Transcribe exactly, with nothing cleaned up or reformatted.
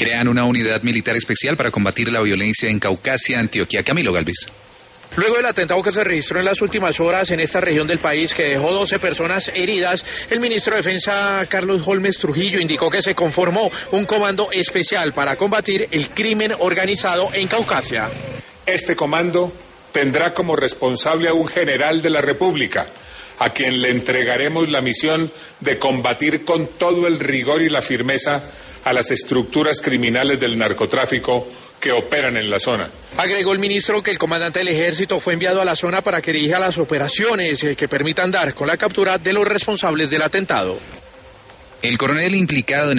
Crean una unidad militar especial para combatir la violencia en Caucasia, Antioquia. Camilo Galvis. Luego del atentado que se registró en las últimas horas en esta región del país, que dejó doce personas heridas, el ministro de Defensa, Carlos Holmes Trujillo, indicó que se conformó un comando especial para combatir el crimen organizado en Caucasia. Este comando tendrá como responsable a un general de la República, a quien le entregaremos la misión de combatir con todo el rigor y la firmeza a las estructuras criminales del narcotráfico que operan en la zona. Agregó el ministro que el comandante del ejército fue enviado a la zona para que dirija las operaciones que permitan dar con la captura de los responsables del atentado. El coronel implicado en